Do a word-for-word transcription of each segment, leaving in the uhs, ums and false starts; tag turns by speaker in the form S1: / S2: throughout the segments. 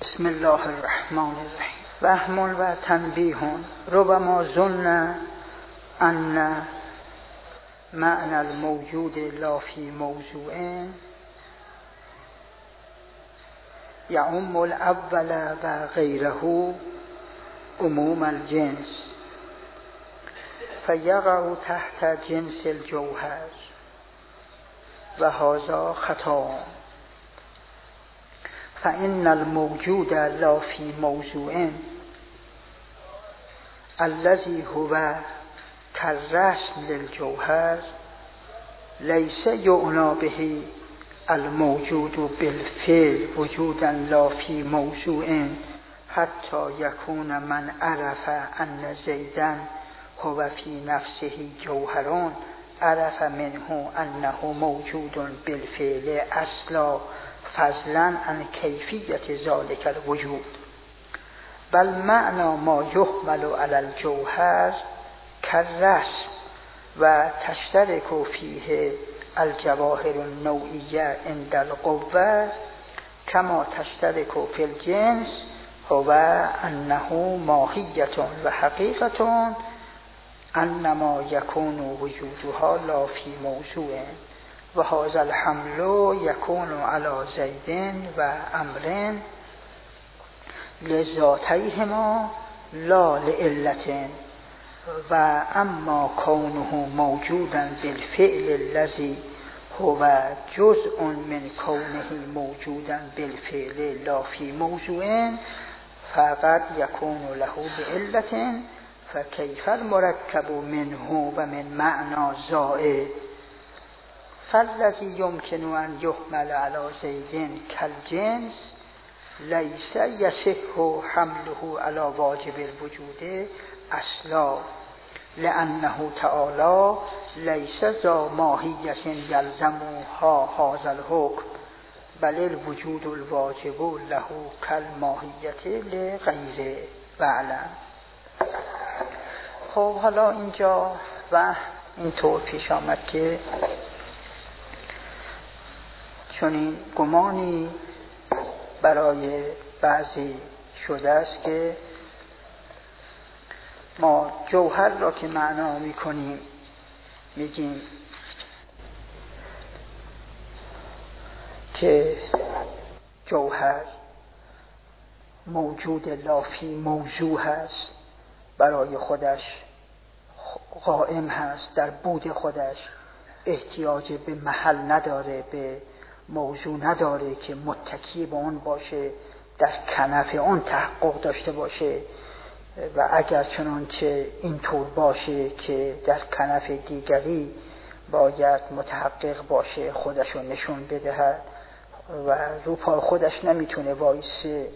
S1: بسم الله الرحمن الرحیم. وهم و تنبیه. ربما ظن ان معنى الموجود لا في موضوع يعم الاول و غیره عموم الجنس فیقع تحت جنس الجوهر و هذا خطأ، فإن الموجود لا في موضوع الذي هو كالرسم للجوهر ليس يعنى به الموجود بالفعل وجودا لا في موضوع حتى يكون من عرف أن زيدا هو في نفسه جوهر عرف منه أنه موجود بالفعل أصلا فضلا عن کیفیت ذلك الوجود، بل معنى ما يحمل على الجوهر كالرسم و تشترك فيه الجواهر النوعية عند القوة كما تشترك في الجنس هو أنه ماهية و حقيقة أنما يكون وجودها لا في موضوع و هذا الحمل يكون على زيد و عمرو لذاتيهما لا لعلة، و اما كونه موجودا بالفعل الذي هو جزء من كونه موجودا بالفعل لا في موضوع فقد يكون له بعلة، فكيف المركب منه و من معنى زائد، فالذي يمكن أن يحمل على زيد كالجنس ليس يصح حمله على واجب الوجود أصلا، لأنه تعالى ليس ذا ماهية يلزمها هذا الحكم، بل الوجود الواجب له كالماهية لغيره. بعلم. خب حالا اینجا و اینطور پیش آمد که چون این گمانی برای بعضی شده است که ما جوهر را که معنا میکنیم میگیم که جوهر موجود لافی موضوع هست، برای خودش قائم هست، در بود خودش احتیاج به محل نداره، به موضوع نداره که متکی به اون باشه، در کنف اون تحقق داشته باشه، و اگر چنانچه اینطور باشه که در کنف دیگری باید متحقق باشه، خودشو نشون بدهد و رو پای خودش نمیتونه وایسه،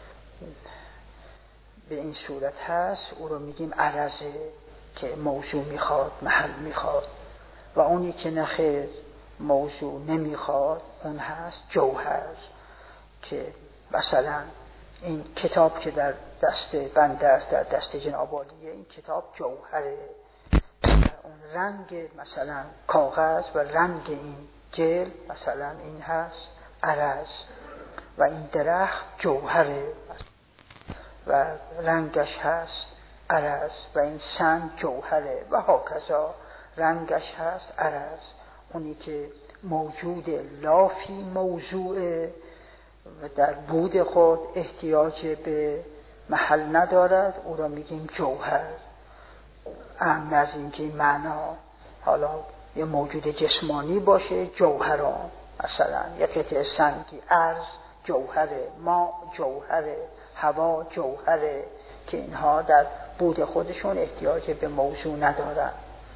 S1: به این صورت هست، او رو میگیم عرضه که موضوع میخواد، محل میخواد، و اونی که نخیر موضوع نمیخواد اون هست جوهر، که مثلا این کتاب که در دست بنده است، در دست جناب عالیه، این کتاب جوهره، اون رنگ مثلا کاغذ و رنگ این جلد مثلا این هست عرض، و این درخت جوهره و رنگش هست عرض، و این سنگ جوهره و هاکذا رنگش هست عرض. اونی که موجود لافی موضوعه و در بود خود احتیاج به محل ندارد، او را میگیم جوهر. اهم از این که این معنا حالا یه موجود جسمانی باشه جوهران، مثلا یه قطعه سنگی ارز جوهره، ما جوهره، هوا جوهره، که اینها در بود خودشون احتیاج به موضوع ندارن.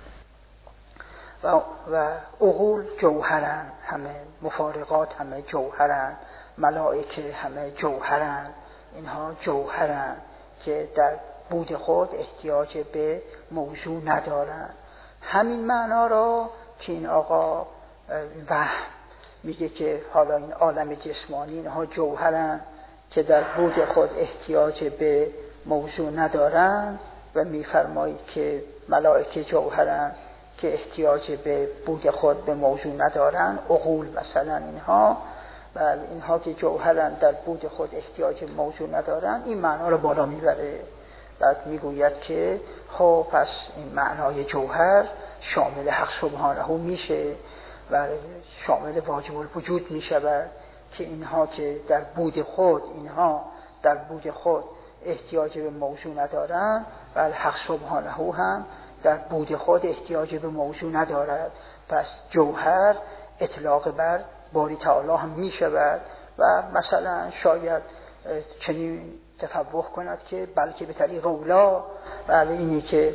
S1: و, و عقول جوهرن، همه مفارقات همه جوهرن، ملائکه همه جوهرن، اینها جوهرن که در بود خود احتیاج به موضوع ندارن. همین معنا را که این آقا وهم میگه که حالا این عالم جسمانی اینها جوهرن که در بود خود احتیاج به موضوع ندارن، و میفرمایید که ملائکه جوهرن که احتیاج به بود خود به موضوع ندارن، عقول مثلا اینها بله اینها که جوهرن در بود خود احتیاج موضوع ندارن، این معنا رو بالا میبره. بعد میگوید که خب پس این معنای جوهر شامل حق سبحانه میشه و شامل واجب الوجود میشود که اینها که در بود خود اینها در بود خود احتیاج به موضوع ندارن و حق سبحانه هم در بود خود احتیاج به موضوع ندارد. پس جوهر اطلاق بر باری تعالی هم می شود و مثلا شاید چنین تفوق کند که بلکه به طریق اولا، بله اینی که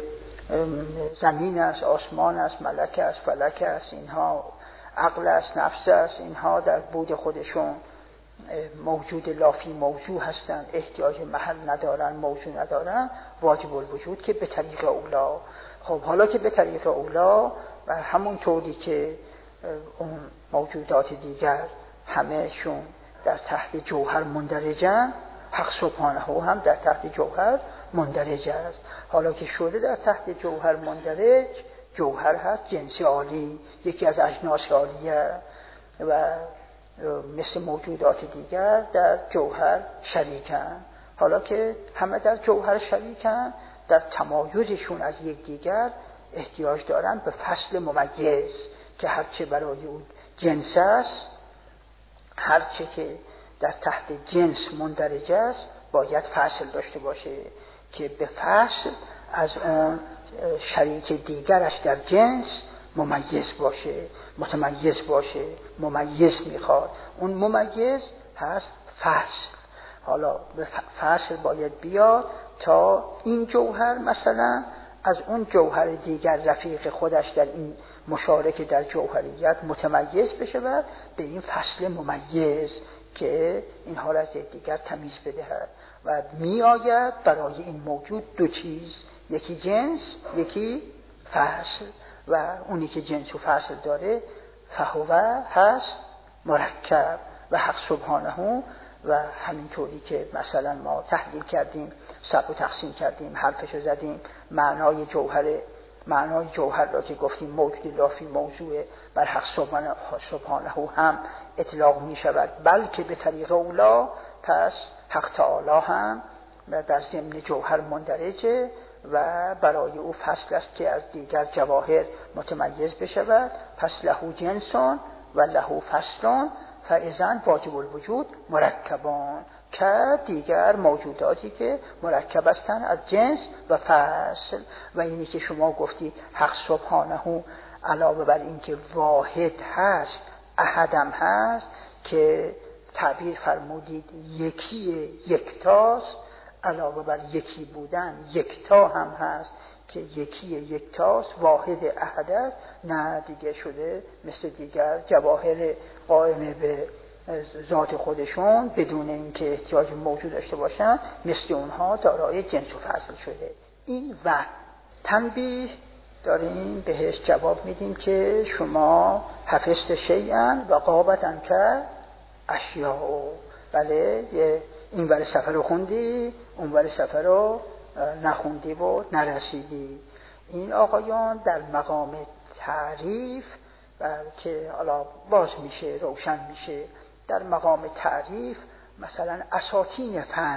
S1: زمین است، آسمان است، ملک است، فلک است، اینها عقل است، نفس است، اینها در بود خودشون موجود لافی موضوع هستند، احتیاج محل ندارن، موضوع ندارن، واجب الوجود که به طریق اولا. خب حالا که به طریق اولا و همون طوری که اون موجودات دیگر همهشون در تحت جوهر مندرجن، حق سبحانه هم در تحت جوهر مندرج است. حالا که شده در تحت جوهر مندرج، جوهر هست جنس عالی، یکی از اجناس عالیه و مثل موجودات دیگر در جوهر شریکن. حالا که همه در جوهر شریکن، در تمایزشون از یک دیگر احتیاج دارن به فصل ممیز که هرچه برای اون جنس است، هرچه که در تحت جنس مندرج است باید فصل داشته باشه که به فصل از اون شریک دیگرش در جنس ممیز باشه، متمیز باشه، ممیز میخواد. اون ممیز هست فصل. حالا به فصل باید بیاد تا این جوهر مثلا از اون جوهر دیگر رفیق خودش در این مشارک در جوهریت متمیز بشه و به این فصل ممیز که این حالت دیگر تمیز بدهد و می آید برای این موجود دو چیز، یکی جنس، یکی فصل و اونی که جنس و فصل داره فهو هست مرکب و حق سبحانه و همینطوری که مثلا ما تحلیل کردیم، سب و تقسیم کردیم، حرفشو زدیم، معنای جوهر معنای جوهر را که گفتیم موجود لافی موضوع بر حق سبحانه هم اطلاق می شود، بلکه به طریق اولا. پس حق تعالی هم در ضمن جوهر مندرجه و برای او فصل است که از دیگر جواهر متمیز بشود. پس لهو جنسون و لهو فصلون فاذن واجب الوجود مرکبان، که دیگر موجوداتی که مرکب هستند از جنس و فصل. و اینی که شما گفتی حق سبحانه علاوه بر این که واحد هست احدم هست که تعبیر فرمودید یکی یکتاست، علاوه بر یکی بودن یکتا هم هست که یکی یکتاست، واحد احد است، نه دیگه شده مثل دیگر جواهر قائم به ذات خودشون بدون اینکه احتیاج موجود داشته باشن، مثل اونها دارای جنس و فصل شده. این و تنبیه داریم بهش جواب میدیم که شما حفظت شیئا و غابت که اشیاء، بله این ور سفر رو خوندی اون ور سفر رو نخوندی و نرسیدی. این آقایان در مقام تعریف که حالا باز میشه روشن میشه، در مقام تعریف مثلا اساطین فن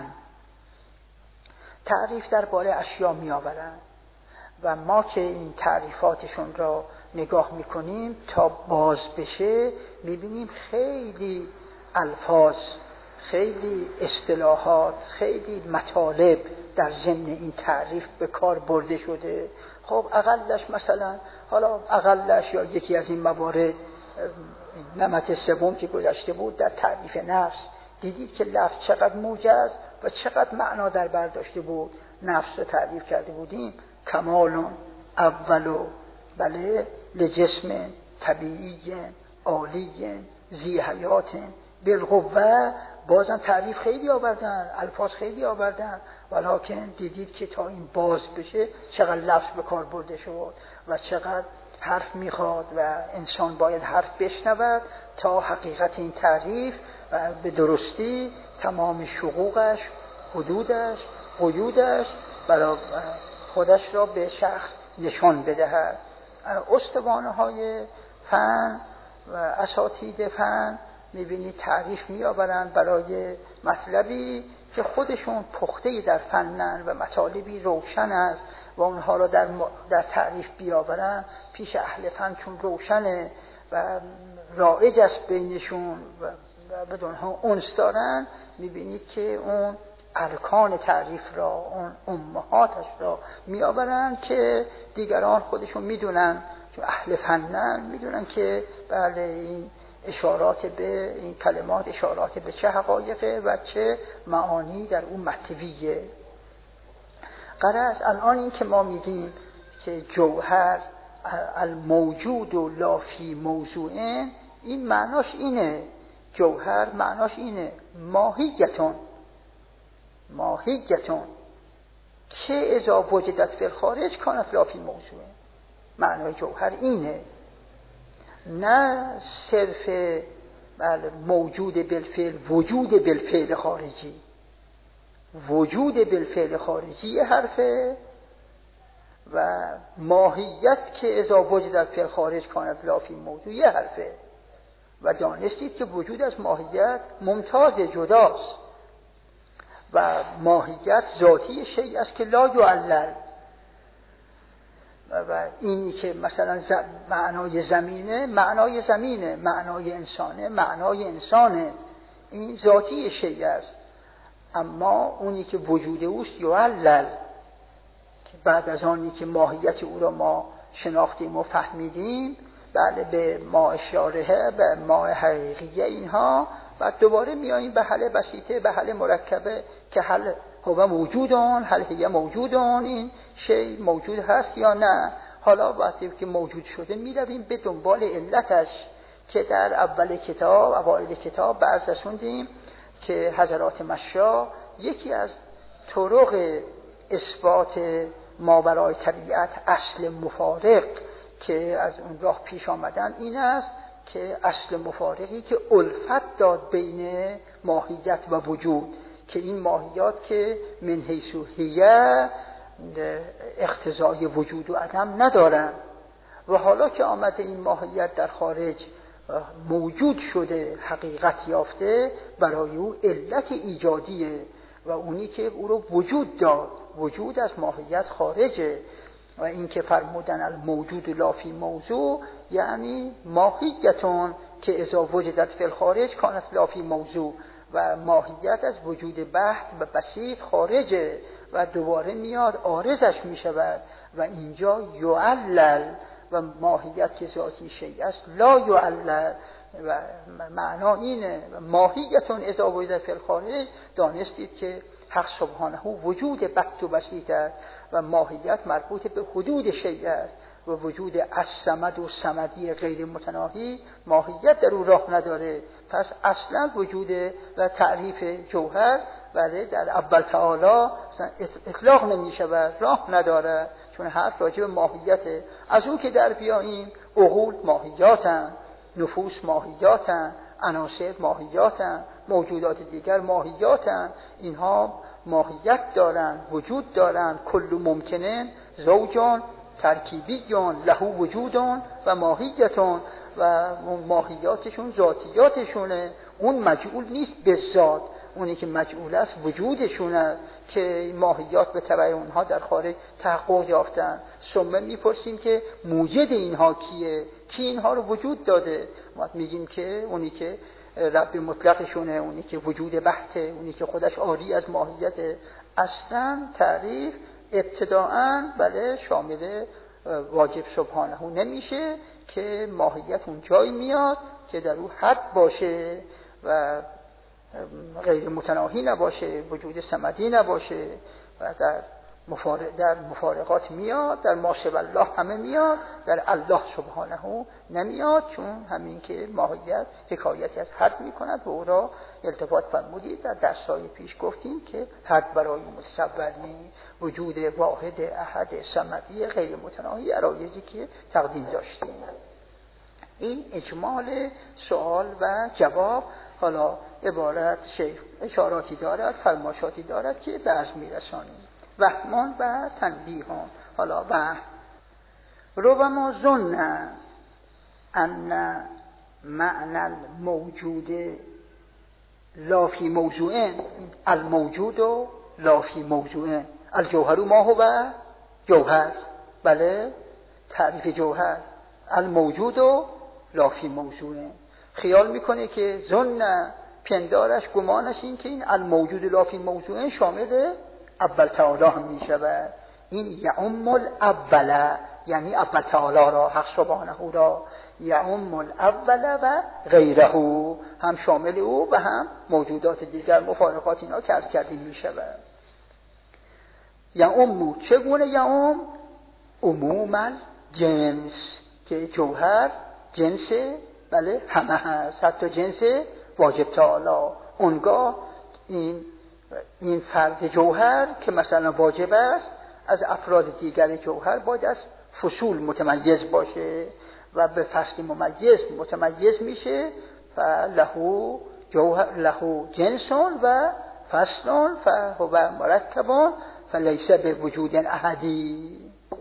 S1: تعریف درباره اشیا می آورند و ما که این تعریفاتشون را نگاه میکنیم تا باز بشه میبینیم خیلی الفاظ، خیلی اصطلاحات، خیلی مطالب در ضمن این تعریف به کار برده شده. خب اقلش مثلا حالا اقلش یا یکی از این موارد نمط سوم که گذشته بود در تعریف نفس، دیدید که لفظ چقدر موجز و چقدر معنا در بر داشته بود. نفس رو تعریف کرده بودیم کمالون اولو بله لجسم طبیعی عالی ذی حیات بالقوه، بازم تعریف خیلی آوردن، الفاظ خیلی آوردن، ولکن دیدید که تا این باز بشه چقدر لفظ به کار برده شد و چقدر حرف میخواد و انسان باید حرف بشنود تا حقیقت این تعریف و به درستی تمام شقوقش، حدودش، قیودش برای خودش را به شخص نشان بدهد. استوانه های فن و اساتید فن میبینید تعریف میآورند برای مطلبی که خودشون پخته در فنن و مطالبی روشن است و اونها را در, در تعریف بیاورن پیش اهل فن چون روشنه و رایج است بینشون و بدون ها انس دارن، میبینید که اون ارکان تعریف را، اون امهاتش را میآورن که دیگران خودشون میدونن، چون اهل فنن میدونن که بله این اشارات به این کلمات اشارات به چه حقایقه و چه معانی در اون محتویه. غرض الان این که ما میگیم که جوهر الموجود و لا فی موضوعه، این معناش اینه، جوهر معناش اینه ماهیتون ماهیتون که اذا وجدت فی الخارج کانت لا فی موضوعه. معنای جوهر اینه، نه صرف بله موجود بالفعل، وجود بالفعل خارجی. وجود بالفعل خارجی یه حرفه و ماهیت که اذا وجدت فی الخارج کانت لا فی موضوع یه حرفه و دانستید که وجود از ماهیت ممتاز جداست و ماهیت ذاتی شیء است که لا یعلل. و اینی که مثلا معنای زمینه معنای زمینه، معنای انسانه معنای انسانه، این ذاتی شیء است. اما اونی که وجود اوست یعلل، که بعد از آنی که ماهیت او را ما شناختیم و فهمیدیم بله به ما اشاره به ما حقیقیه اینها، بعد دوباره میاییم به حل بسیطه، به حل مرکبه که حل هو موجودون، حل هی موجودون، این شی موجود هست یا نه. حالا وقتی که موجود شده میرویم به دنبال علتش که در اول کتاب اوایل کتاب بعض رسوندیم که حضرات مشا یکی از طرق اثبات ماورای طبیعت اصل مفارق که از اون راه پیش آمدن این است که اصل مفارقی که الفت داد بین ماهیت و وجود، که این ماهیات که من حیث هیه اقتضای وجود و عدم ندارن و حالا که آمده این ماهیت در خارج موجود شده، حقیقت یافته، برای او علت ایجادیه و اونی که او رو وجود داد، وجود از ماهیت خارجه. و این که فرمودن الموجود لا فی موضوع یعنی ماهیتون که اذا وجدت فی الخارج کانت لا فی موضوع، و ماهیت از وجود بحت و بسیط خارجه و دوباره میاد عارضش میشود و اینجا یعلل و ماهیت که ذاتی شیء است لا یعلل و معنا اینه ماهیتون اذا وجدت فی الخارج. دانستید که حق سبحانه وجود بحت و بسیط است و ماهیت مربوط به حدود شیء است و وجود الصمد و صمدی غیر متناهی ماهیت در او راه نداره. پس اصلا وجود و تعریف جوهر ولی در اول تعالی اطلاق نمی شود، راه نداره، چون حرف راجع به ماهیته. از او که در بیاییم عقول ماهیاتن، نفوس ماهیاتن، عناصر ماهیاتن، موجودات دیگر ماهیاتن، اینها ماهیت دارن، وجود دارن. کل ممکنن زوجان ترکیبیون له وجودون و ماهیتون و ماهیاتشون ذاتیاتشونه. اون مجعول نیست به ذات، اونی که مجعول است وجودشون است که ماهیات به تبع اونها در خارج تحقق یافتن. ثم میپرسیم که موجد اینها کیه؟ کی اینها رو وجود داده؟ ما میگیم که اونی که رب مطلقشونه، اونی که وجود بحته، اونی که خودش عاری از ماهیت. اصلا تعریف ابتداءً بله شامل واجب سبحانه نمیشه که ماهیت اون جایی میاد که در او حد باشه و غیر متناهی نباشه، وجود صمدی نباشه و در مفارق در مفارقات میاد، در ما شبه الله همه میاد، در الله سبحانه نمیاد، چون همین که ماهیت حکایتی از حد میکند و او را التفات فرمودید. در درس‌های پیش گفتیم که حد برای متصور نیست، وجود واحد احد صمدی غیر متناهی عرایضی که تقدیم داشتیم. این اجمال سوال و جواب. حالا عبارت شیخ اشاراتی دارد، فرماشاتی دارد که درس میرسانیم. وهمان و تنبیهان. حالا وهم ربما ظن ان معنی موجود لافی موضوعه، الموجود و لافی موضوعه. الجوهر ما هو جوهر، بله تعریف جوهر الموجود و لافی موضوعه. خیال میکنه که ظن پندارش گمانش این که این الموجود لافی موضوعه شامل اول تعالی هم میشود. این یعم الاول، یعنی اول تعالی را، حق سبحانه را، یعم الاول و غیره، هم شامل او و هم موجودات دیگر مفارقات اینا که از کردیم میشود. یعم چگونه یعم؟ عموما جنس، که جوهر جنس بله همه هست، حتی جنس واجب تعالی. اونگاه این این فرد جوهر که مثلا واجب است از افراد دیگر جوهر باید از فصول متمیز باشه و به فصل ممیز متمیز میشه. فلهو جوهر لهو جنسون و فصلون فهو مرکبون فلیس به وجود احدی.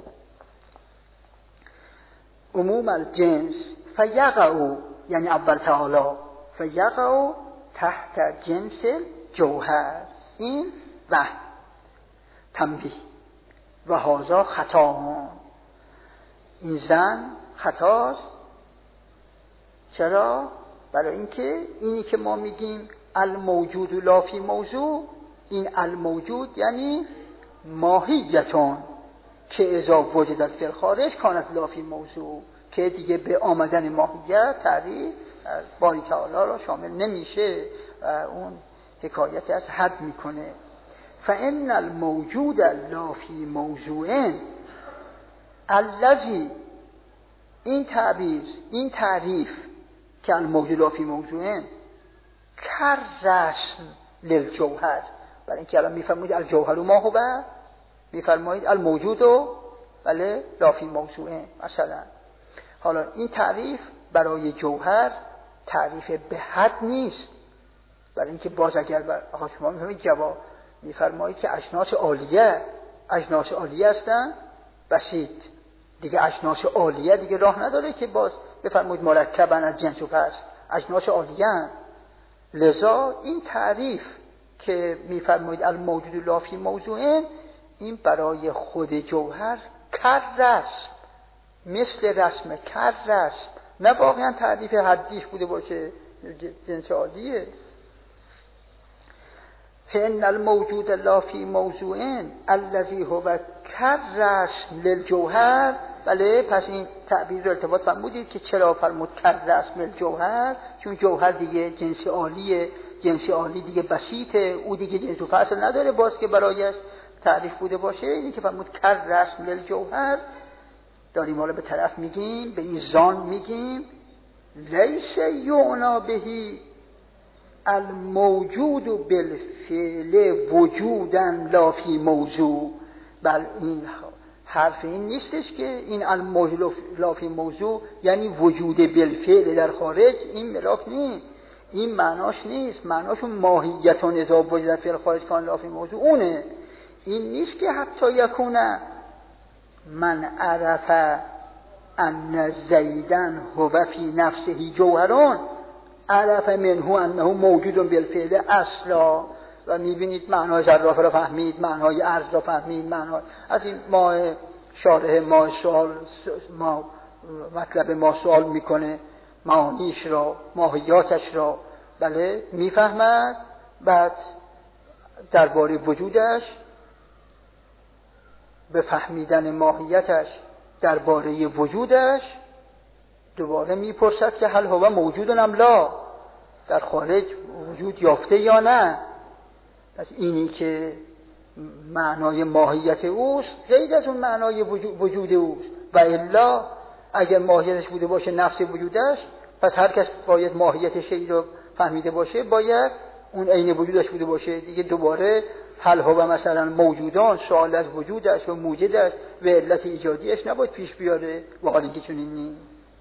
S1: عموم الجنس فیقعو، یعنی اول تعالی، فیقعو تحت جنس جوهر. این و تنبیه و هذا خطا، این زن خطاست. چرا؟ برای اینکه اینی که ما میگیم الموجود لافی موضوع، این الموجود یعنی ماهیتون که اذا وجدت فی الخارج کانت لافی موضوع، که دیگه به آمدن ماهیت تعریف باری تعالی را شامل نمیشه، اون حکایت از حد میکنه. فان الموجود لافی موضوع الذی، این تعبیر این تعریف که الموجود لافی موضوع کر رسم للجوهر، برای اینکه الان میفرمایید الجوهر ما هو، میفرمایید الموجود و بله لافی موضوع مثلا. حالا این تعریف برای جوهر تعریف به حد نیست، برای اینکه باز اگر بر آقا شما میفرمایید جواب میفرمایید که اجناس عالیه، اجناس عالیه هستن بسیط دیگه، اجناس عالیه دیگه راه نداره که باز بفرمایید مرکبن از جنس و فصل، اجناس عالیه. لذا این تعریف که میفرمایید الموجود لافی موضوع، این برای خود جوهر کر رسم، مثل رسم کر رسم، نه واقعا تعریف حدیش بوده باشه، جنس عالیه. فإن الموجود لافی موضوع الذي هو کر رسم للجوهر، بله پس این تعبیر رو ارتباط فرمودید که چرا فرمود کر رسم للجوهر، چون جوهر دیگه جنس عالیه، جنس عالی دیگه بسیطه، او دیگه جنس و فصل نداره باز که برایش تعریف بوده باشه. اینی که فرمود کر رسم للجوهر، داریم حالا به طرف میگیم به این زان میگیم لیس یعنا بهی الموجود بالفعل وجودن لافی موضوع، بل این حرف این نیستش که این الموجود لافی موضوع یعنی وجود بالفعل در خارج، این ملاک نیست، این معناش نیست، معناشون ماهیتون اذا وجدت فی الخارج کان لافی موضوع اونه. این نیست که حتی یکونه من عرف ان زیدن هو فی نفسه جوهرون عرف منه انه موجود بالفعل اصلا. و میبینید معنای ظرافه را فهمید، معنای عرض را فهمید، معنای از این ما شارح ما سوال ما مطلب ما سوال میکنه، معانیش را ماهیاتش را بله میفهمد، بعد درباره وجودش به فهمیدن ماهیتش درباره وجودش دوباره میپرسد که هل هو موجود ام لا، در خارج وجود یافته یا نه. پس اینی که معنای ماهیت اوست غیر از اون معنای وجود اوست، و الا اگر ماهیتش بوده باشه نفس وجودش، پس هر کس باید ماهیت شیء رو فهمیده باشه، باید اون عین وجودش بوده باشه دیگه. دوباره هل هو مثلا موجودان سوال از وجودش و موجودش و علت ایجادیش نباید پیش بیاره، و حالی که چنین نیست.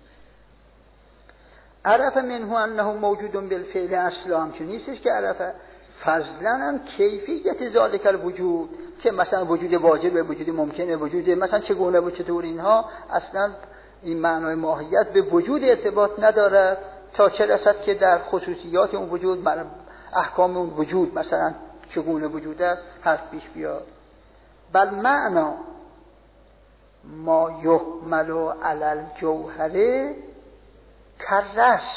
S1: عرف منه انه موجود بالفعل اصلا، همچون نیستش که عرف فضلا هم کیفیت ذالک الوجود، که مثلا وجود واجب، وجود ممکنه، وجود مثلا چگونه و چطور، اینها اصلا این معنای ماهیت به وجود ارتباط ندارد، تا چه رسد که در خصوصیات اون وجود، احکام اون وجود مثلا چگونه وجود است حرف پیش بیاد. بل معنا ما یحمل علی الجوهر کررسم،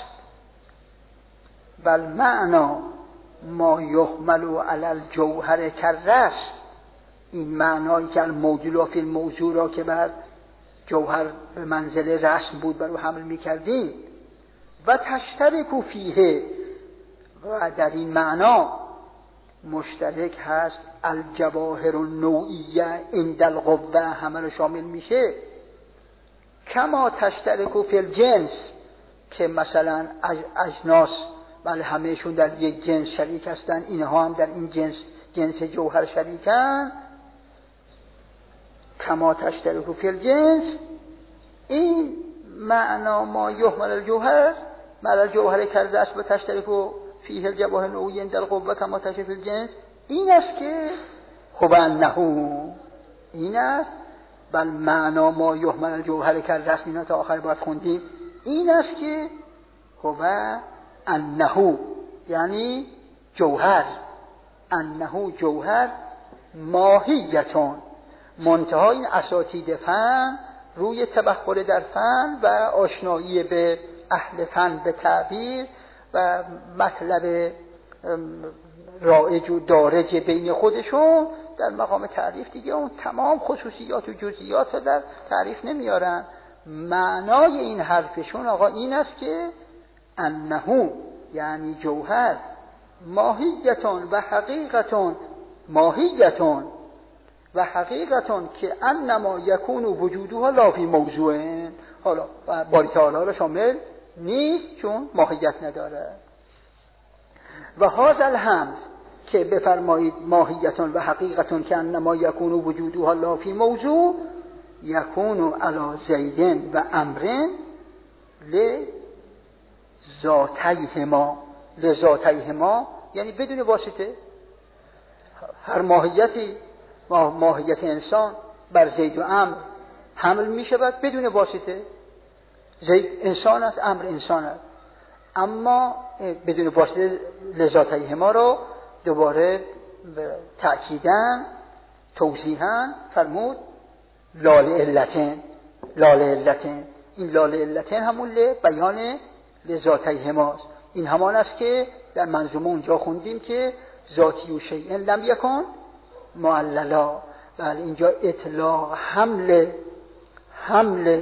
S1: بل معنا ما یحمل علی الجوهر کررسم، این معنایی که الموجود فی الموضوع را که بر جوهر به منزله رسم بود بر او حمل میکردیم. و تشترک فیه، و در این معنا مشترک هست الجواهر النوعیه عند القوه، همه رو شامل میشه. کما تشترک فی الجنس، که مثلا اجناس بله همهشون در یک جنس شریک هستن، اینها هم در این جنس جنس جوهر شریکن. کما تشترک فی الجنس، این معنا ما یحمل الجوهر مع الجوهر کرده است و تشترک فیه الجواهر نوعیه عند القوه کما تشترک فی الجنس، این است که خب انه این است. بل معنا ما یحمل الجوهر کرده است، اینا تا آخر باید خوندیم. این است که خب انه یعنی جوهر، انه جوهر ماهیتون، منتها این اساتید فن روی تبحر در فن و آشنایی به اهل فن به تعبیر و مطلب رایج و دارج بین خودشون در مقام تعریف دیگه اون تمام خصوصیات و جزئیات رو در تعریف نمیارن. معنای این حرفشون آقا این است که انه یعنی جوهر ماهیتون و حقیقتون، ماهیتون و حقیقتون که انما یکون وجودها لا فی موضوع، حالا باری تعالی را شامل نیست چون ماهیت نداره. و هذا الحمد که بفرمایید ماهیتون و حقیقتون که انما یکون وجودها لا فی موضوع، یکون علی زیدن و امرن لذاتیهما، لذاتیهما یعنی بدون واسطه. هر ماهیتی، ماهیت انسان بر زید و امر حمل می شود بدون واسطه. زید انسان است، امر انسان است، اما بدون واسطه. لذاتیهما رو دوباره تأکیداً توضیحاً فرمود لال علتین، لال علتین. این لال علتین همون ل بیان لذاتیهماست. این همان است که در منظومه اونجا خوندیم که ذاتی و شیء لم یکن معللا. بله اینجا اطلاق حمل حمل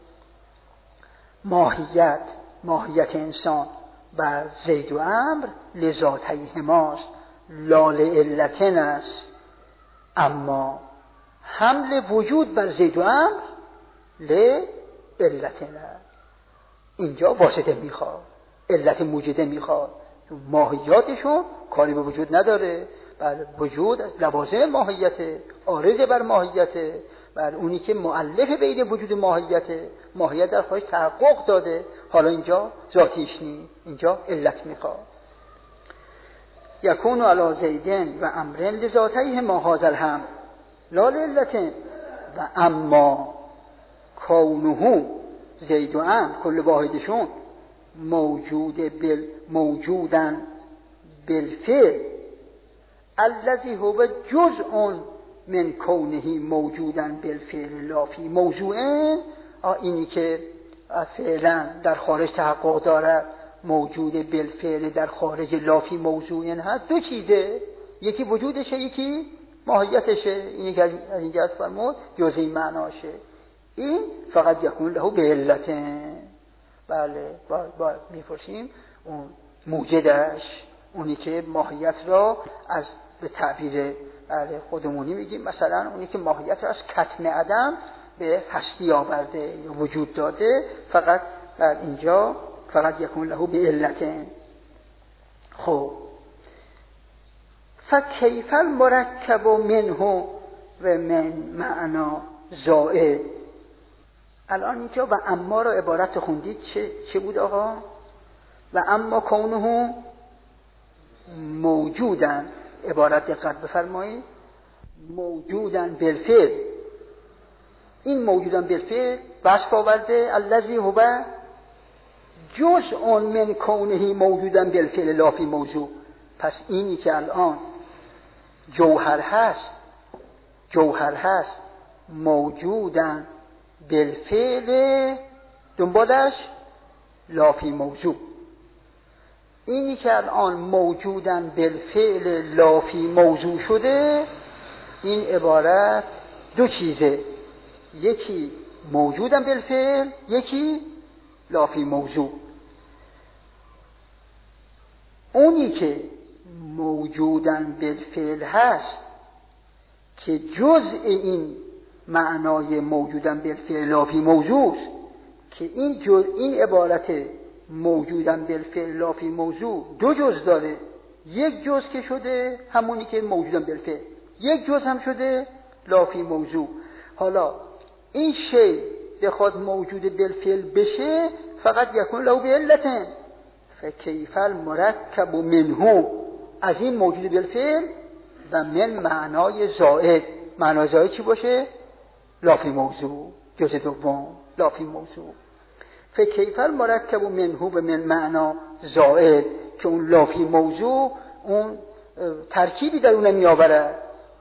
S1: ماهیت ماهیت انسان بر زید و امر لذاتیهماست، لال علتن است. اما حمل وجود بر زید و امر لعلتن است. اینجا واسطه میخواد، علت موجوده میخواد. ماهیاتشون کاری به وجود نداره. بله وجود لوازم ماهیته، عارض بر ماهیته. بله اونی که مؤلف بین وجود ماهیته، ماهیت در خودش تحقق داده. حالا اینجا ذاتیش نیست، اینجا علت میخواد. یکون علی زیدن و امرن لذاتیه ما هازل هم لا لعلتن و اما کونه زید و امر کل واحدشون موجود بل موجودن بالفعل الذی هو جزء من کونه موجودن بالفعل لا فی موضوع، اینی که فعلا در خارج تحقق دارد موجود بالفعل در خارج لا فی موضوع هست. دو چیزه، یکی وجودشه یکی ماهیتشه. اینی که از این جهت فرمود جزئی معناشه. این فقط یکون له به علتن. بله با, با میپرسیم اون موجدش، اونی که ماهیت را از به تعبیر بله خودمونی میگیم مثلا اونی که ماهیت را از کتم عدم به هستی آورده یا وجود داده، فقط در اینجا فقط یکون له به علتن. خب فکیف المرکب منه و من معنا زائد. الان اینجا و اما را عبارت خوندید چه, چه بود آقا؟ و اما کونه موجودن، عبارت دقت بفرمایید، موجودن بالفعل. این موجودن بالفعل وصف آورده الذی هو
S2: جزء من کونه موجودن بالفعل لا فی موضوع. پس اینی که الان جوهر هست جوهر هست موجودن بالفعل دنبالش لا فی موضوع. اینی که الان موجودن بالفعل لا فی موضوع شده، این عبارت دو چیزه، یکی موجودن بالفعل، یکی لا فی موضوع. اونی که موجودن بالفعل هست که جزء این معنای موجودن بالفعل لا فی موضوع، که این جز این عبارت موجودن بالفعل لا فی موضوع دو جز داره، یک جز که شده همونی که موجودن بالفعل، یک جز هم شده لا فی موضوع. حالا این شی بخواد موجود بالفعل بشه فقط یکون له بعلتن، فکیف المرکب منه، از این موجود بالفعل و من معنای زائد. معنای زائد چی باشه؟ لا فی موضوع، جز دوم لا فی موضوع. فکیف المرکب منه و من معنا زائد، که اون لا فی موضوع اون ترکیبی در اون نمی آورد.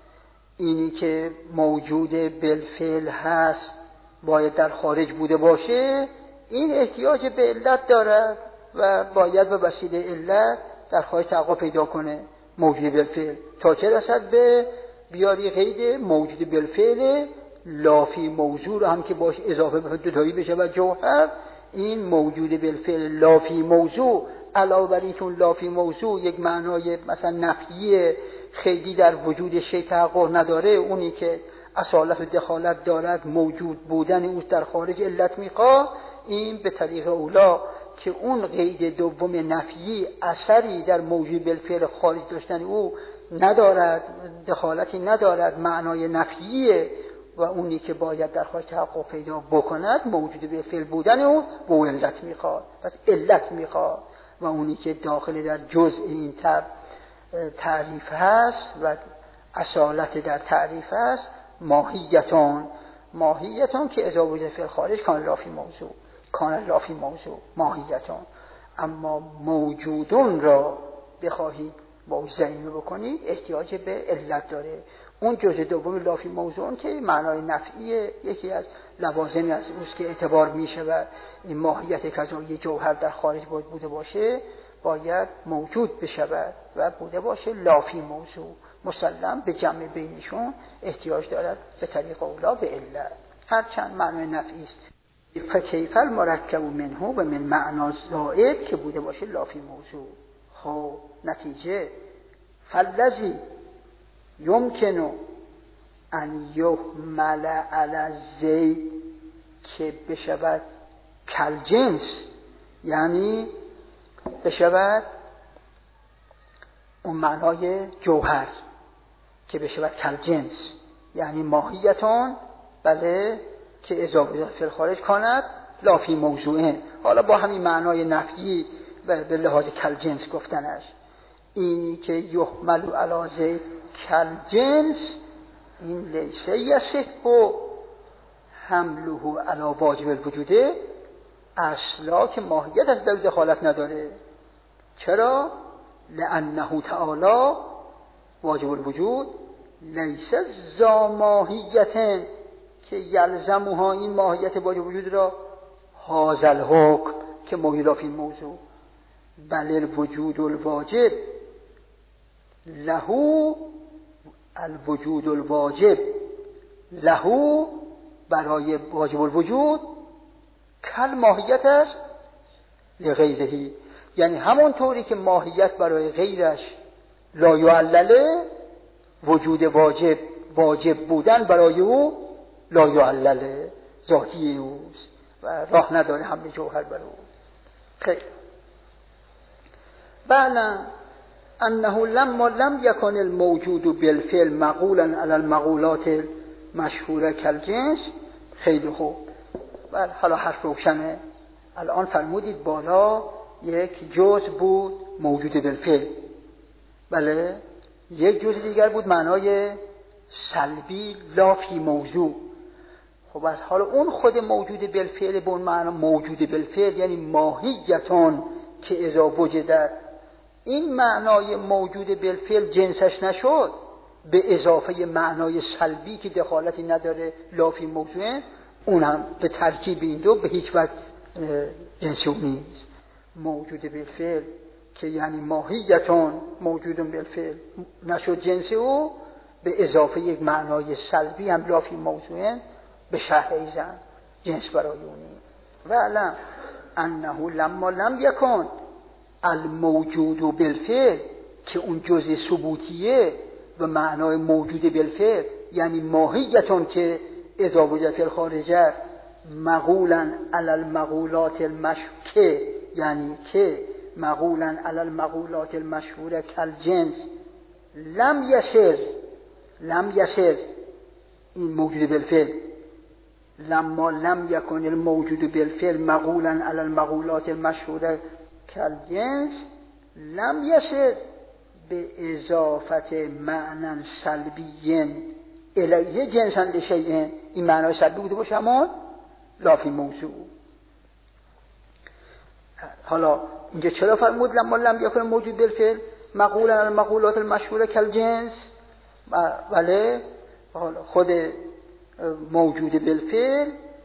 S2: اینی که موجود بالفعل هست باید در خارج بوده باشه، این احتیاج به علت دارد و باید به وسیله علت در خارج تحقق پیدا کنه موجود بالفعل، تا چه رسد به بیاری قید موجود بالفعل لا فی موضوع رو هم که باش اضافه به دوتایی بشه و جوهر. این موجود بالفعل لا فی موضوع علاوه بر اینکه اون لا فی موضوع یک معنای مثلا نفیه خیلی در وجود شی تحقق نداره، اونی که اصالت و دخالت دارد موجود بودن او در خارج علت میخواد، این به طریق اولا که اون قید دوم نفیی اثری در موجود بالفعل خارج داشتن او ندارد، دخالتی ندارد، معنای نفیه، و اونی که باید در خارج تحقق پیدا بکند موجود بالفعل بودن او به علت میخواد، پس علت میخواد. و اونی که داخل در جزء این تب تعریف هست و اصالت در تعریف هست ماهیتان، ماهیتان که اذا وجد فی الخارج کان لا فی موضوع، کان لا فی موضوع ماهیتان. اما موجودون را بخواهید با زمینه بکنید احتیاج به علت داره. اون جزء دوم لا فی موضوع که معنای نفعیه، یکی از لوازمی از اوست که اعتبار میشه و این ماهیت کذایی جوهر در خارج باید بوده باشه، باید موجود بشود و بوده باشه لا فی موضوع. مسلم به جمع بینشون احتیاج دارد به طریق اولا به علت، هرچند معنای نفعی است. فکیف المرکب منه و من معنا زائد که بوده باشه لا فی موضوع. خب نتیجه فالذی یمکنو ان یحمل علی زید که بشود کل جنس، یعنی بشود اون معنای جوهر که بشود کل جنس، یعنی ماهیتان، بله، که اضافه فی الخارج کاند لا فی موضوعه. حالا با همین معنای نفیی و به لحاظ کل جنس گفتنش، اینی که یحمل علی زید کل جنس، این لیسه یصح حمله علی واجب الوجوده، اصلا که ماهیت از در دخالت نداره. چرا؟ لانه تعالی واجب الوجود لیسه ذا ماهیت که یلزمها، این ماهیت واجب الوجود را هذا الحکم که موجود فی الموضوع، بل الوجود الواجب له الوجود الواجب له برای واجب الوجود کل ماهیت است لغیره، یعنی همون طوری که ماهیت برای غیرش لا یعلله، وجود واجب واجب بودن برای او لا یعلله، ذاتی اوست و راه نداره حمل جوهر بر او. خیلی بعلا انه لما لم يكن الموجود بالفعل مقولا على المقولات مشهوره کالجنس. خیلی خوب، بله، حالا حرف روشنه. الان فرمودید بالا یک جزء بود موجود بالفعل، بله، یک جزء دیگر بود معنای سلبی لا فی موضوع. خب از حالا اون خود موجود بالفعل به اون معنا موجود بالفعل یعنی ماهیتون که اذا وجدت، این معنای موجود بالفعل جنسش نشد به اضافه معنای سلبی که دخالتی نداره لافی موضوع، اون هم به ترکیب این دو به هیچ وجه جنسی اون نیست. موجود بالفعل که یعنی ماهیتون موجود بالفعل نشد جنسی او، به اضافه یک معنای سلبی هم لافی موضوع به شرح ایزن جنس برای اونی. و علم انه لما لم یکن الموجود بالفعل که اون جزء ثبوتیه و معنای موجود بالفعل یعنی ماهیتون که اذا وجد فی الخارجه مقولا علی المقولات المشهوره، یعنی که مقولا علی المقولات المشهوره کالجنس لم یسر لم یسر این موجود بالفعل لما لم یکن الموجود بالفعل مقولا علی المقولات المشهوره کالجنس لم یسر به اضافت معنی سلبی الیه جنسا لشیء، این معنای سلبی بوده باشه همون لافی موضوع. حالا اینجا چرا فرمود لما لم یکن موجود بالفعل مقولا علی المقولات المشهوره کالجنس؟ بله حالا خود موجود بالفعل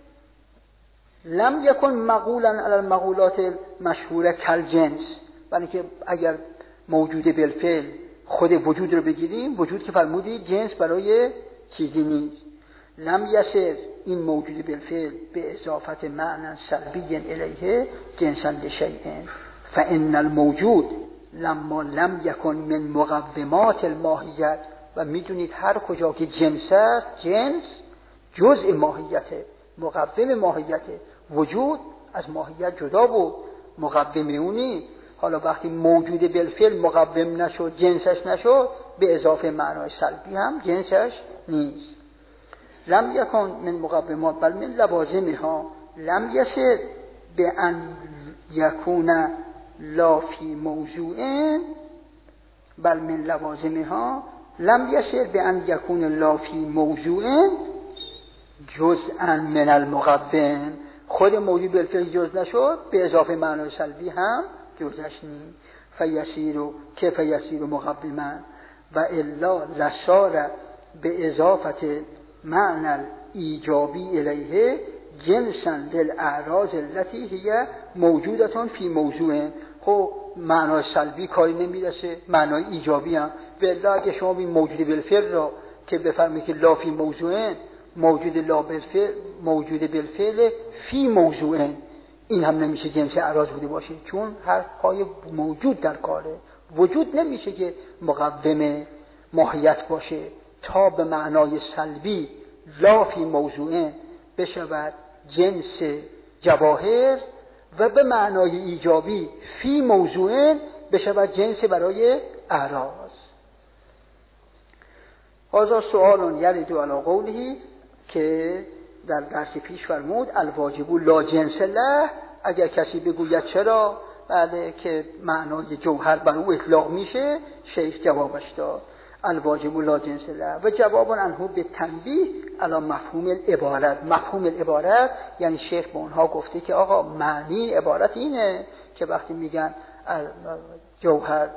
S2: لم یکن مقولا علی المقولات المشهوره کالجنس، یعنی که اگر موجود بالفعل خود وجود رو بگیریم، وجود که فرمودی جنس برای چیزی نیست. لم یسر این موجود بالفعل به اضافت معنی سلبی الیه جنسا لشیء فان الموجود لما لم یکن من مقومات الماهیت، و میدونید هر کجا که جنس است جنس جزء ماهیته، مقوم ماهیته، وجود از ماهیت جدا بود مقوم اونی. حالا وقتی موجود بالفعل مقوم نشد جنسش نشد به اضافه معنای سلبی هم جنسش نیست. لم یکن من مقومات بل من لوازمها لم یسر به ان یکون لا فی موضوع بل من لوازمها لم یسر به ان یکون لا فی موضوع جزءا من المقوم، خود موجود بالفعل جز نشد به اضافه معنای سلبی هم جزش نیست. فیسیر و که فیسیر مقوما و الا لسار به اضافت معنی ایجابی الیه جنسا للاعراض التي هي موجودتون فی موضوع. خب معنای سلبی کاری نمیرسه، معنای ایجابی هم به الا اگه شما این موجود بالفعل را که بفرمایید که لا فی موضوع موجود لا بالفعل موجود بالفعل فی موضوع، این هم نمیشه جنس اعراض بوده باشه، چون هر پای موجود در کاره. وجود نمیشه که مقوم ماهیت باشه تا به معنای سلبی لا فی موضوع بشود جنس جواهر و به معنای ایجابی فی موضوع بشود جنس برای اعراض. هذا سؤال یرد علی قوله که در درس پیش فرمود الواجب لا جنس له. اگر کسی بگوید چرا بعد که معنای جوهر بر او اطلاق میشه، شیخ جوابش داد الواجب لا جنس له و جواب عنه به تنبیه علی مفهوم العبارت. مفهوم العبارت یعنی شیخ به اونها گفته که آقا معنی عبارت اینه که وقتی میگن جوهر،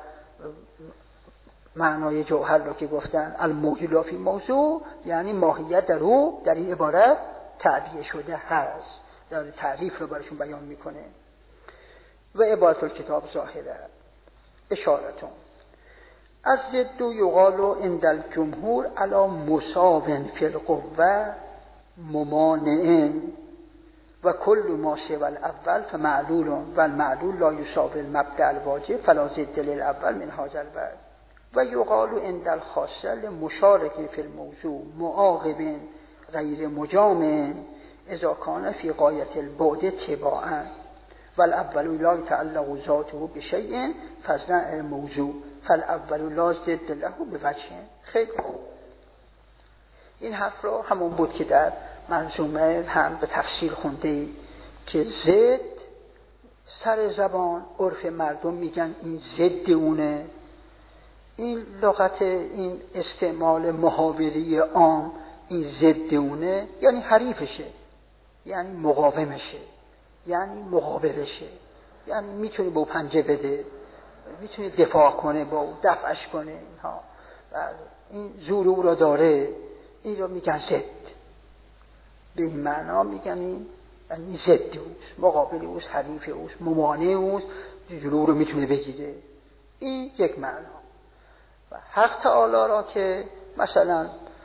S2: معنای جوهر رو که گفتن الموجود فی موضوع یعنی ماهیت در او در این عبارت تعبیه شده هست، در تعریف رو براشون بیان میکنه. و عبارت الکتاب ظاهره اشارتون از ضد یقال عند الجمهور علی مساو فی القوه ممانع و کل ما سوى الاول فمعلول و المعلول لا یساوی المبدأ الواجب فلا ضد للاول من هذا الباب. و یقال عند الخاصه لمشارک فی الموضوع معاقب غیر مجامع اذا کان فی غایت البعد تباعا والاول لا يتعلق ذاته بشیء فضلا عن الموضوع فالاول لا ضد له بوجه. خیلی خوب، این حرف رو همون بود که در منظومه هم به تفصیل خونده که ضد سر زبان عرف مردم میگن این ضد اونه، این لغت این استعمال محاوری عام این ضد اونه یعنی حریفشه، یعنی مقاومشه، یعنی مقابلشه، یعنی میتونه با پنجه بده، میتونه دفاع کنه، با او دفعش کنه. اینها این زور او را داره، این را میگن ضد. به این معنا میگن این یعنی ضد اوست، مقابل اوست، حریف اوست، ممانع اوست، جلو رو میتونه بگیره. این یک معنا. و حق تعالی را که مثلا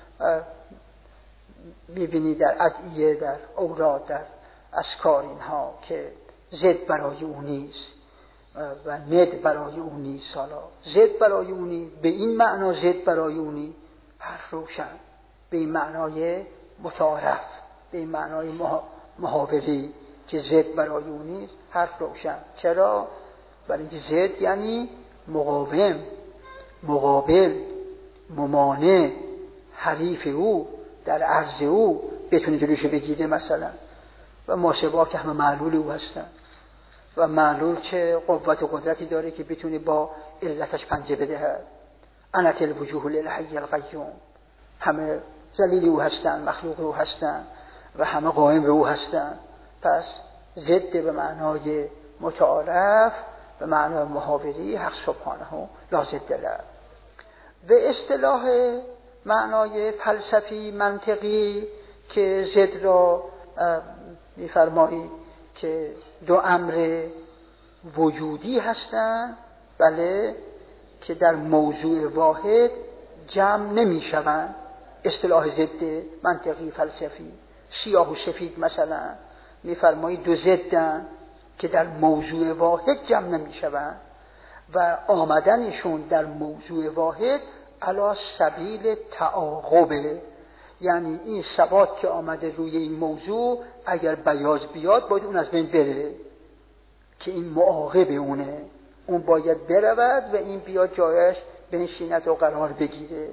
S2: میبینی در ادعیه، در اوراد، در اذکار اینها که ضد برای او نیست و ند برای او نیست. حالا ضد برای او نیست، به این معنا ضد برای او نیست، حرف روشن، به این معنای متعارف، به این معنای محاوری که ضد برای او نیست، حرف روشن. چرا؟ برای اینکه ضد یعنی مقاوم، مقابل، ممانع، حریف او، در عرض او بتونه جلوشو بگیره مثلا. و ماشبا که همه معلول او هستن و معلول چه قوت و قدرتی داره که بتونه با علتش پنجه بدهد. انت الوجوه للحی القیوم، همه ذلیل او هستن، مخلوق او هستن و همه قائم به او هستن. پس ضد به معنای متعارف، به معنای محاوری، حق سبحانه لا ضد له. به اصطلاح معنای فلسفی منطقی که ضد را می‌فرمایید که دو امر وجودی هستند، بله، که در موضوع واحد جمع نمی‌شوند. اصطلاح ضد منطقی فلسفی، سیاه و سفید مثلا می‌فرمایید دو ضدن که در موضوع واحد جمع نمی‌شوند و آمدنشون در موضوع واحد علی سبیل تعاقبه، یعنی این ثبات که آمده روی این موضوع اگر بیاض بیاد باید اون از بین بره، که این معاقب اونه، اون باید برود و این بیاد جایش بنشیند و قرار بگیره.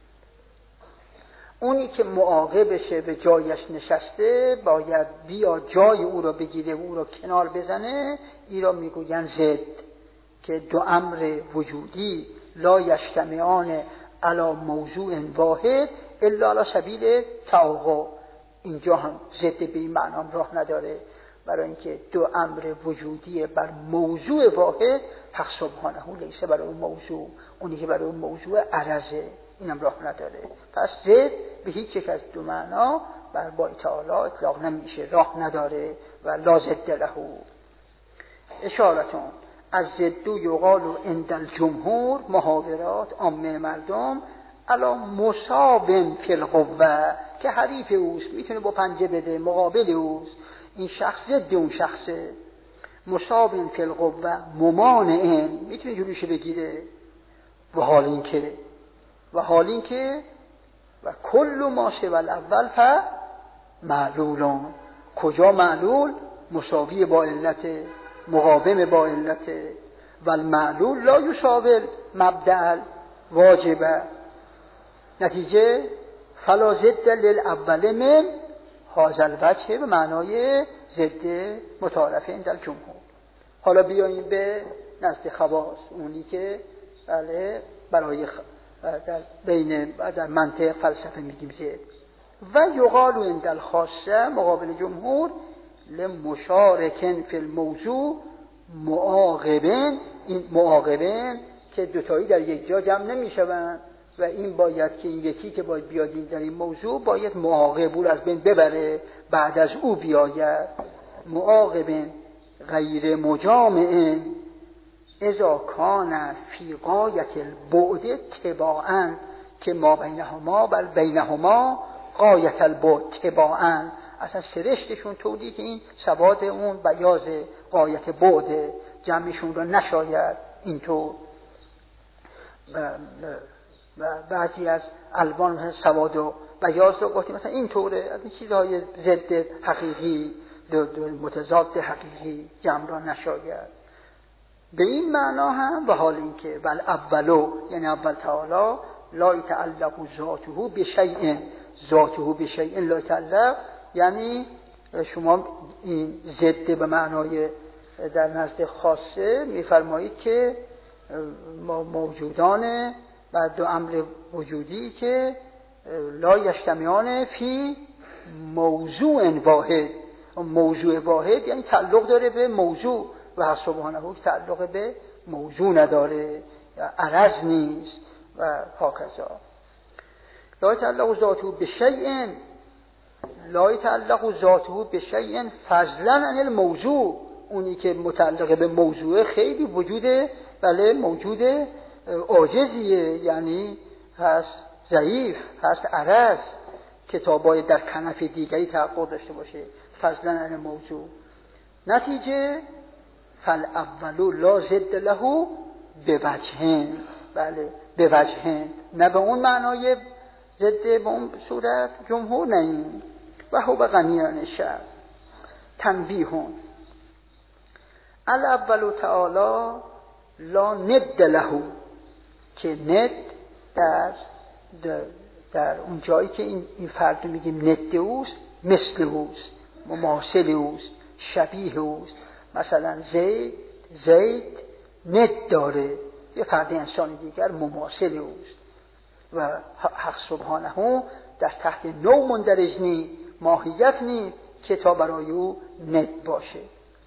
S2: اونی که معاقبشه به جایش نشسته باید بیاد جای او را بگیره و او را کنار بزنه. این را میگوین ضد، که دو امر وجودی لا یجتمعان علی موضوع واحد الا علی سبیل تعاقب. اینجا هم ضد به این معنا راه نداره، برای اینکه دو امر وجودی بر موضوع واحد حق سبحانه لیس برای اون موضوع، اونی که برای اون موضوع عرضه، اینم راه نداره. پس ضد به هیچ یک از دو معنا بر باری تعالی اطلاق نمیشه، راه نداره و لا ضد له. اشارتون از ضد یقال عند الجمهور، محاورات عامه مردم، علا مساوٍ فی القوه، که حریف اوست، میتونه با پنجه بده، مقابل اوست، این شخص ضد اون شخصه. مساوٍ فی القوه ممانع، میتونه جلوش بگیره. و حال این که و حال این که و کل ما سوی الاول ف معلولون، کجا معلول؟ مساوی با علت، مقاوم با علت. و المعلول لا یساوی مبدأ واجبه، نتیجه فلا ضد للاول من هذا الوجه، به معنای ضد متعارف عند الجمهور. حالا بیاییم به نزد خواص، اونی که بله برای خ... در بین در منطق فلسفه میگیم ضد. و یقال عند الخاصه مقابل جمهور لمشارکن فی الموضوع معاقبین، این معاقبین که دوتایی در یک جا جمع نمیشوند و این باید که این یکی که باید بیاد در این موضوع باید معاقب او از بین ببره، بعد از او بیاید. معاقبین غیر مجامع اذا کان فی غایت البعد تباعا، که ما بینهما بل بینهما غایت البعد تباعا. اصلا سرشتشون طوری که این ثبات اون بیاز غایت بعد جمعشون را نشاید اینطور. و بعضی از الوان سواد و بیاز رو گفتیم مثلا اینطوره، از این چیزهای ضد حقیقی، دو دو متضاد حقیقی جمع را نشاید. به این معنا هم و حال این که بل اولو، یعنی اول تعالی لا یتعلق ذاته بشیء، ذاته بشیء لا یتعلق، یعنی شما این ضد به معنای در نزد خاصه میفرمایید که موجودان و دو امر وجودی که لا یجتمعان فی موضوع واحد. موضوع واحد یعنی تعلق داره به موضوع و سبحانه تعلق به موضوع نداره، عرض نیست و هاکذا. لا یتعلق ذاته بشیء لا یتعلق ذاته بشیء فضلا عن الموضوع. اونی که متعلق به موضوع خیلی وجوده، بله موجود عاجزیه، یعنی هست ضعیف، هست عرض که تا باید در کنف دیگری تحقق داشته باشه، فضلا عن الموضوع. نتیجه فالاول لا ضد له بوجهن، بله بوجهن، نه به اون معنای ضد به اون صورت جمهور نیم. و هو غنی عن الشر. تنبیه الاول تعالی لا ند له، که ند در در, در اون جایی که این, این فرد رو میگیم ند اوست، مثل اوست، مماثل اوست، شبیه اوست. مثلا زید زید ند داره، یه فرد انسان دیگر مماثل اوست. و حق سبحانه در تحت نوع مندرج نیست، ماهیت نیست که تا برای او ند باشه.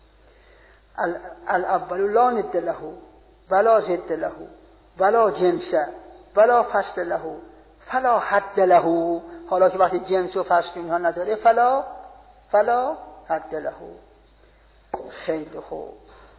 S2: الاول لا ند له ولا ضد له ولا جنس ولا فصل له فلا حد له. حالا که وقتی جنس و فصل اینها نداره، فلا فلا حد له. خیلی خوب.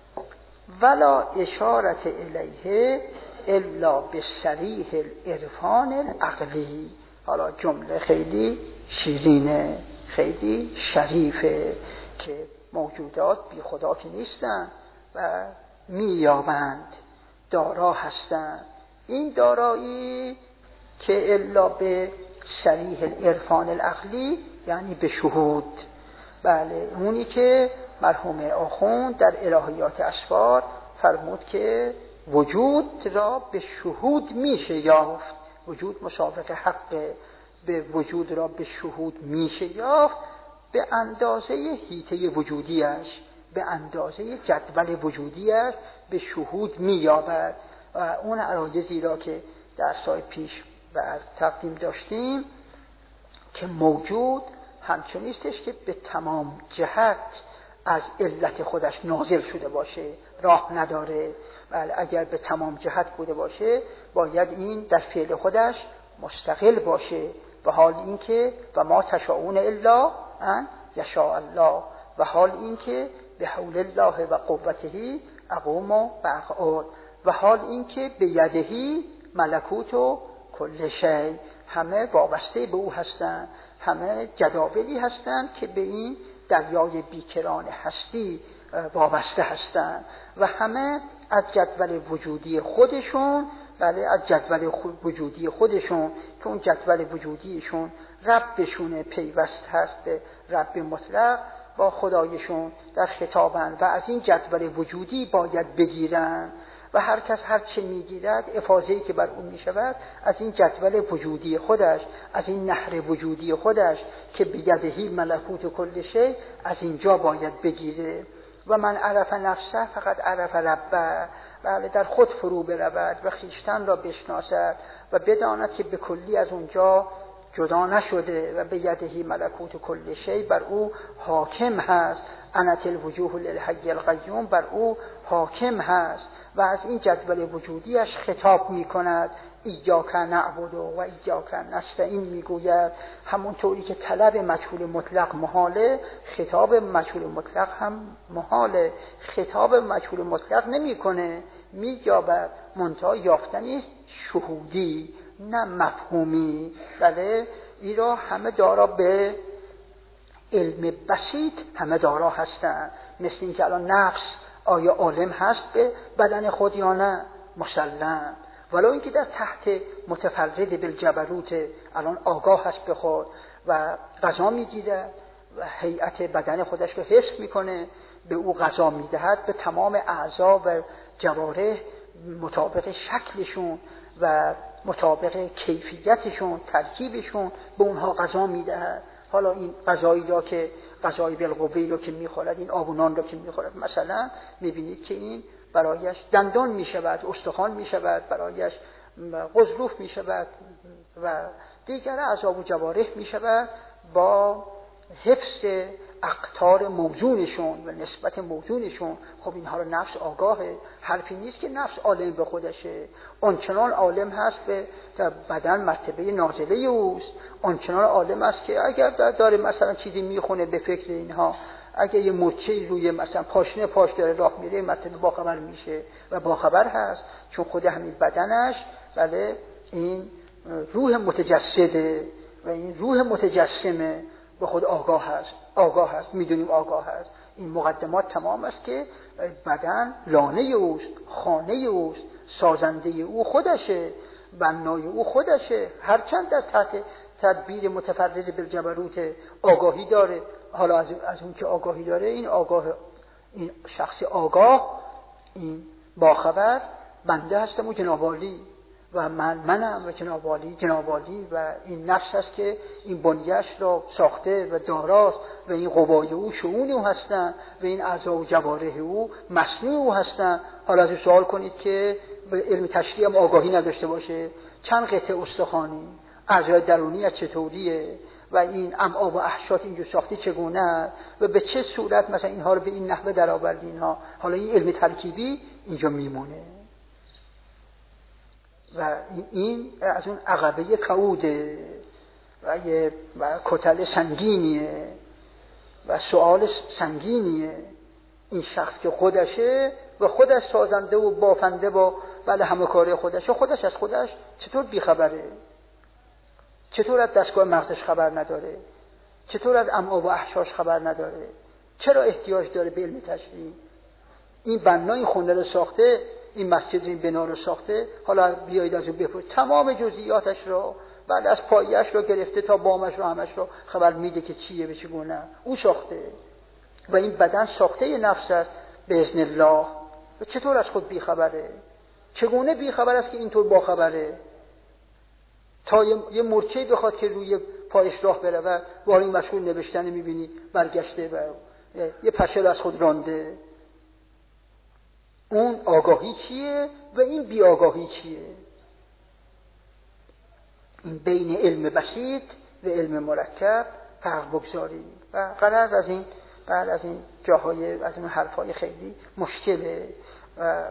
S2: ولا اشارت الیه الا بصریح العرفان العقلی. حالا جمله خیلی شیرینه، خیلی شریفه که موجودات بی خدا که نیستن و مییابند، دارا هستند. این دارایی که الا به صریح العرفان العقلی یعنی به شهود. بله اونی که مرحوم آخوند در الهیات اسفار فرمود که وجود را به شهود میشه یافت. وجود مسابقه حق، به وجود را به شهود میشه یافت به اندازه هیته وجودیش، به اندازه جدول وجودیش به شهود مییابد. و اون عرایضی را که در سال پیش بر تقدیم داشتیم که موجود همچنیستش که به تمام جهت از علت خودش نازل شده باشه، راه نداره. بله اگر به تمام جهت بوده باشه باید این در فعل خودش مستقل باشه. و حال این که و ما تشاءون الا ان یشاء الله، و حال این که به حول الله و قوته اقوم و اقعد، و حال این که به یدهی ملکوت و کل شیء. همه وابسته به او هستند، همه جداولی هستند که به این دریای بیکران هستی وابسته هستند و همه از جدول وجودی خودشون، بله از جدول وجودی خودشون که اون جدول وجودیشون ربشون پیوست هست به رب مطلق با خدایشون در خطابن و از این جدول وجودی باید بگیرن. و هر کس هر چه میگیرد افاضه‌ای که بر اون میشود از این جدول وجودی خودش، از این نهر وجودی خودش که بیدهی ملکوت و کل شیء، از اینجا باید بگیره. و من عرف نفسه فقط عرف ربه. بله در خود فرو برود و خویشتن را بشناسد و بداند که به کلی از اونجا جدا نشده و به یدهی ملکوت و کل شیء بر او حاکم هست. انت الوجوه للحی القیوم بر او حاکم هست و از این جدول وجودیش خطاب می کند. ایاک نعبد و ایاک نستعین میگوید. همونطوری که طلب مجهول مطلق محاله، خطاب مجهول مطلق هم محاله. خطاب مجهول مطلق نمی کنه، میجابد منتها یافتنی شهودی نه مفهومی. بله این را همه دارا به علم بسیط همه دارا هستند. مثل این که الان نفس آیا عالم هست به بدن خود یا نه؟ مسلم. ولو اینکه در تحت متفرد بالجبروت الان آگاه هست به خود و غذا میگیره و هیئت بدن خودش رو حفظ میکنه، به او غذا میدهد، به تمام اعضا و جوارح مطابق شکلشون و مطابق کیفیتشون ترکیبشون به اونها غذا میدهد. حالا این غذایی را که غذای بالقوه رو که میخورد، این آبونان رو که میخورد مثلا، میبینید که این برایش دندان میشود، استخوان میشود، برایش غضروف میشود و دیگر اعضا و جوارح می شود با حفظ اقطار موزونشون و نسبت موزونشون. خب اینها رو نفس آگاهه، حرفی نیست که نفس عالم به خودشه، آنچنان عالم هست به بدن مرتبه نازله اوست، آنچنان عالم است که اگر داره مثلا چیزی میخونه به فکر اینها، اگر یه مورچه‌ای روی مثلا پاشنه پاش داره راه میره مرتبه باخبر میشه و باخبر هست، چون خود همین بدنش بله این روح متجسده و این روح متجسمه به خود آگاه هست، آگاه هست، میدونیم آگاه هست. این مقدمات تمام است که بدن لانه اوست، خانه اوست، سازنده او خودشه، بنای او خودشه، هرچند در تحت تدبیر متفرد بالجبروت آگاهی داره. حالا از, از اون که آگاهی داره، این آگاه، این شخص آگاه، این باخبر بنده هستم و جناب عالی و من منم و جناب عالی جناب عالی و این نفس است که این بنیه‌اش را ساخته و داراست و این قوای او شؤون او هستن و این اعضا و جوارح او مصنوع او هستن. حالا از سوال کنید که به علم تشریح هم آگاهی نداشته باشه، چند قطعه استخوانی، اعضای درونی از چطوریه و این امعا و احشات اینجور ساختی چگونه و به چه صورت مثلا اینها رو به این نحوه در آوردی اینها. حالا این علم ترکیبی اینجا میمونه و این از اون عقبه کعوده و یه و کتل سنگینیه و سؤال سنگینیه. این شخص که خودشه و خودش سازنده و بافنده با بله همه کاره خودشه، خودش از خودش چطور بیخبره؟ چطور از دستگاه مغزش خبر نداره؟ چطور از امعا و احشاش خبر نداره؟ چرا احتیاج داره به علم تشریح؟ این بنا این خونه رو ساخته، این مسجد این بنا رو ساخته، حالا بیایید از او بپرسید تمام جزئیاتش رو، بعد از پایه‌اش رو گرفته تا بامش رو همش رو خبر میده که چیه به چگونه او ساخته. و این بدن ساخته نفس است به اذن الله. و چطور از خود بیخبره؟ چگونه بیخبر است که اینطور باخبره؟ تا یه مرچه‌ای بخواد که روی پایش راه بره و وارد این مشغول نوشتن میبینی برگشته و یه پشه از خود رانده. اون آگاهی چیه و این بی آگاهی چیه؟ این بین علم بسیط و علم مرکب فرق بگذاری و غرض از این بعد از این جاهای از این حرفای خیلی مشکله و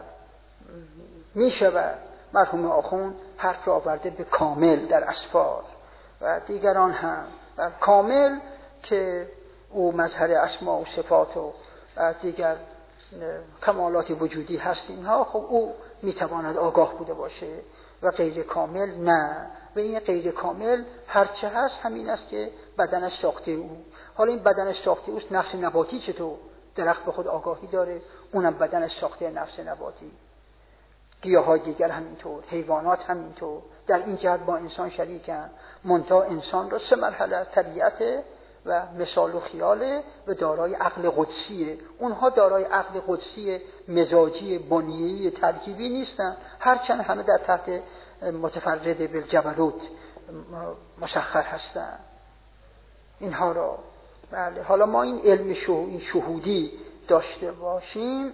S2: میشود مرحوم آخوند حرف را آورده به کامل در اسفار و دیگران هم و کامل که او مظهر اسما و صفات و دیگر کمالات وجودی هست اینها، خب او میتواند آگاه بوده باشه و غیر کامل نه. و این غیر کامل هرچه هست همین است که بدنش ساخته او. حالا این بدنش ساخته اوست، نفس نباتی چطور؟ درخت به خود آگاهی داره، اونم بدنش ساخته نفس نباتی. گیاهای دیگر همینطور، حیوانات همینطور، در این جهت با انسان شریکن. منتها انسان را سه مرحله، طبیعت و مثال و خیاله و دارای عقل قدسیه. اونها دارای عقل قدسی مزاجی بنیه‌ای ترکیبی نیستن، هرچند همه در تحت متفرد بالجبروت مسخر هستن. اینها را بله. حالا ما این علم شهودی داشته باشیم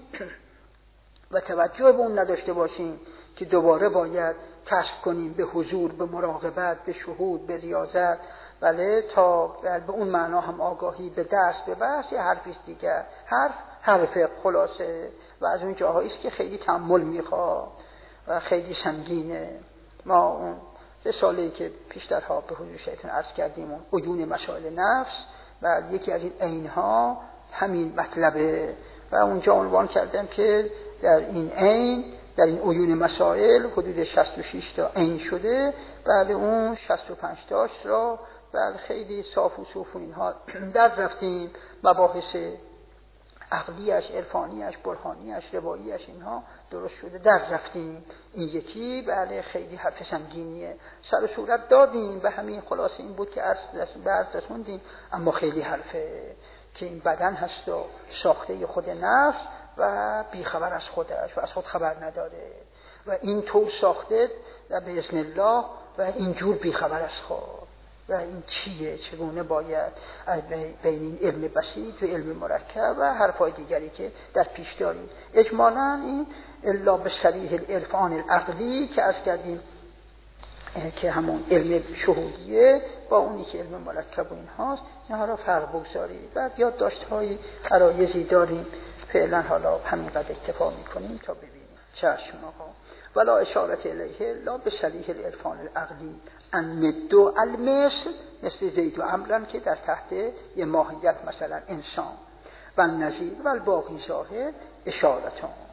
S2: و توجه به اون نداشته باشیم که دوباره باید کسب کنیم به حضور، به مراقبت، به شهود، به ریاضت، بله، تا به اون معنا هم آگاهی به دست به بحث یه حرفیست دیگر. حرف حرف خلاصه و از اون جاهایی است که خیلی تأمل میخواد و خیلی سنگینه. ما اون رساله‌ای که پیشترها به حضور شیطان عرض کردیم، اون عیون مسائل نفس، و یکی از این عینها همین مطلبه و اونجا عنوان کردم که در این عین، در این عیون مسائل حدود شصت و شش تا عین شده. بعد اون شصت و پنج تاش را بعد خیلی صاف و صوف و اینها در رفتیم، مباحث عقلیش، عرفانیش، برهانیش، رواییش اینها درست شده در رفتیم. این یکی بله خیلی حرف سنگینیه، سر و صورت دادیم به همین خلاصه این بود که عرض رسوندیم، اما خیلی حرفه که این بدن هست و ساخته خود نفس و بیخبر از خودش و از خود خبر نداره و این طور ساخته و به اذن الله و اینجور بیخبر از خود. و این چیه؟ چگونه باید بین این علم بسیط و علم مرکب و حرفای دیگری که در پیش داریم. اجمالاً این الا به صریح العرفان العقلی که از کردیم
S1: که همون علم شهودیه با اونی که علم مرکب و این هاست، اینها را فرق بگذارید. بعد یادداشت‌های عرایضی داریم، فعلا حالا همینقدر اکتفا میکنیم تا ببینیم. چشم آقا. ولا اشارت الیه لا به صریح العرفان العقلی ان ندو المثل مثل زید و عمرو که در تحت یه ماهیت مثلا انسان و نظیر و الباقی ظاهر اشارتان.